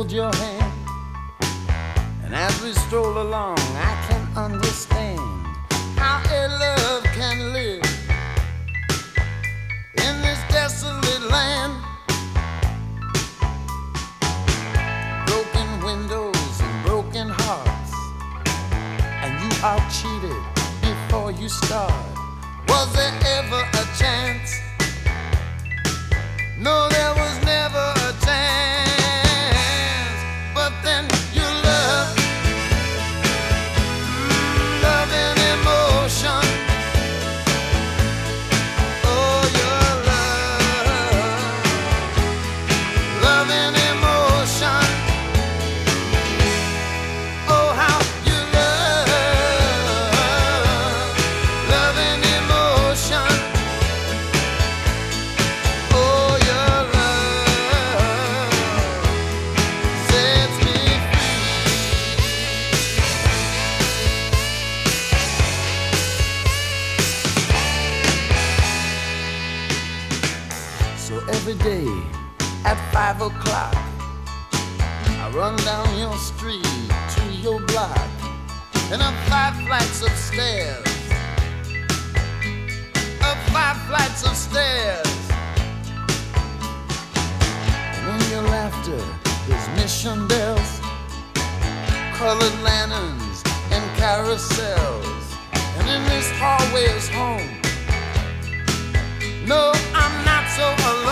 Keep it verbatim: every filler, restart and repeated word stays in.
hold your hand, and as we stroll along, I can understand how a love can live in this desolate land. Broken windows and broken hearts, and you are cheated before you start. Was there ever a chance? No, there was never a chance. But then you love, mm, love and emotion. Oh, your love, love and emotion. Oh, how you love, love and emotion. Oh, your love sets me free. So every day at five o'clock, I run down your street to your block, and up five flights of stairs, up five flights of stairs. And in your laughter, there's mission bells, colored lanterns, and carousels. And in this hallway is home. No, I'm not so alone.